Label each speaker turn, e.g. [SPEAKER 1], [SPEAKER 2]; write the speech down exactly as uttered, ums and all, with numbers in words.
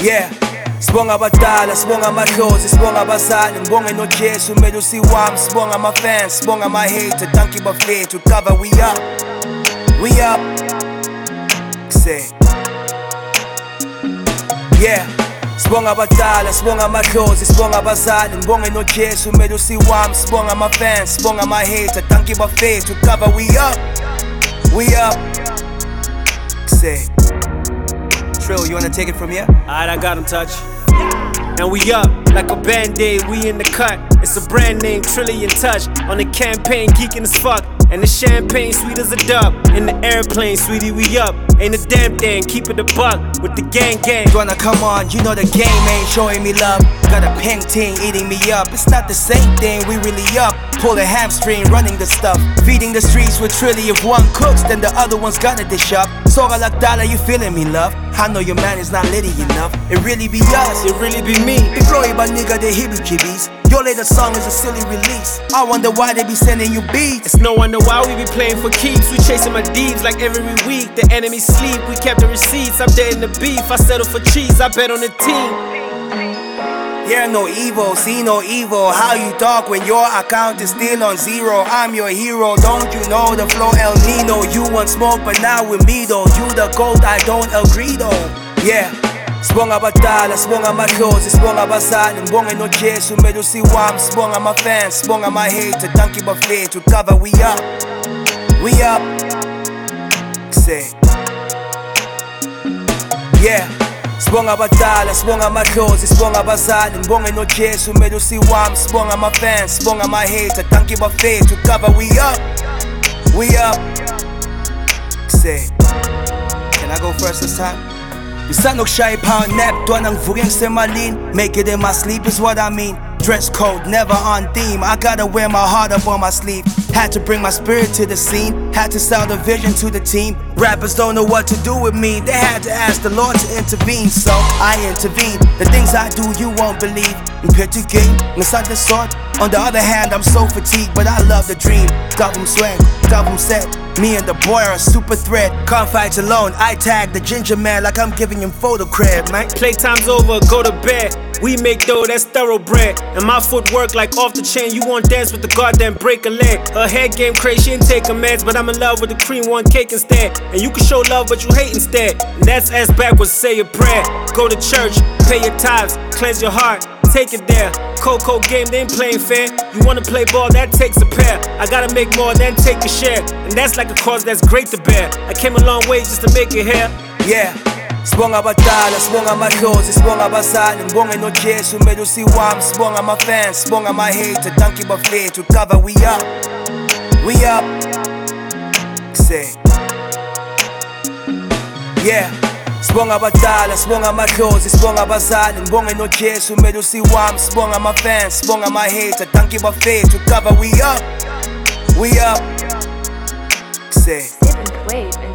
[SPEAKER 1] Yeah, sibonga abadala, sibonga amadlozi, sibonga abazali, ngibonge noJesu umelusi wami, sibonga ama-fans, sibonga ama-hater, thank you bafethu, cover we up, we up, say, yeah. Sibonga abadala, sibonga amadlozi, sibonga abazali, ngibonge noJesu umelusi wami, sibonga ama-fans, sibonga ama-hater, thank you bafethu, cover we up, we up, say. Trill, you wanna take it from here?
[SPEAKER 2] Alright, I got him, touch. And we up, like a band-aid, we in the cut. It's a brand name, Trillion Touch. On the campaign, geeking as fuck. And the champagne, sweet as a dub. In the airplane, sweetie, we up. Ain't a damn thing, keep it a buck. With the gang gang.
[SPEAKER 1] Wanna come on, you know the game ain't showing me love. Got a pink ting eating me up. It's not the same thing, we really up. Pull a hamstring, running the stuff. Feeding the streets with Trilly. If one cooks, then the other one's gotta dish up. Soga like dollar, you feeling me, love? I know your man is not litty enough. It really be us,
[SPEAKER 2] It really be me.
[SPEAKER 1] Employed by nigga, the hibby-jibbies. Your latest song is a silly release. I wonder why they be sending you beats.
[SPEAKER 2] It's no wonder why we be playing for keeps. We chasing my deeds like every week. The enemy sleep, we kept the receipts. I'm dead in the beef, I settle for cheese. I bet on the team.
[SPEAKER 1] Yeah, no evil, see no evil. How you talk when your account is still on zero? I'm your hero, don't you know the flow El Nino? You want smoke, but now with me though. You the goat, I don't agree though. Yeah, sibonga abadala, sibonga amadlozi, sibonga abazali, ngibonge noJesu umelusi wami, sibonga ama-fans, sibonga ama-hater, thank you bafethu, cover we up, we up, say, yeah. Sibonga abadala, sibonga amadlozi, sibonga abazali, ngibonge noJesu umelusi wami, sibonga ama-fans, sibonga ama-hater, thank you bafethu, cover we up, we up, say. Can I go first this time? Ngisanokushaya power nap, dwana ngivuke ngisemalini. Make it in my sleep is what I mean. Dress code, never on theme. I gotta wear my heart up on my sleeve. Had to bring my spirit to the scene. Had to sell the vision to the team. Rappers don't know what to do with me. They had to ask the Lord to intervene, so I intervene. The things I do you won't believe. Petty game, inside the sword. On the other hand, I'm so fatigued, but I love the dream. Govum swag, govum set. Me and the boy are a super threat. Can't fight alone. I tag the ginger man like I'm giving him photo cred, man.
[SPEAKER 2] Playtime's over, go to bed. We make dough, that's thoroughbred. And my footwork like off the chain. You won't dance with the goddamn break a leg. Her head game crazy, she ain't taking meds. But I'm in love with the cream one cake instead. And you can show love, but you hate instead. And that's ass backwards, say a prayer. Go to church, pay your tithes, cleanse your heart, take it there. Coco game, they ain't playing fair. You wanna play ball, that takes a pair. I gotta make more than take a share. And that's like a cause that's great to bear. I came a long way just to make it here.
[SPEAKER 1] Yeah. Sibonga abadala, sibonga amadlozi, sibonga abazali, ngibonge noJesu umelusi wami, sibonga ama-fans, sibonga ama-hater, thank you bafethu, cover we up, we up, say, yeah. Sibonga abadala, sibonga amadlozi, sibonga abazali, ngibonge noJesu umelusi wami, sibonga ama-fans, sibonga ama-hater, thank you bafethu, cover we up, we up, say.
[SPEAKER 3] Seventh wave.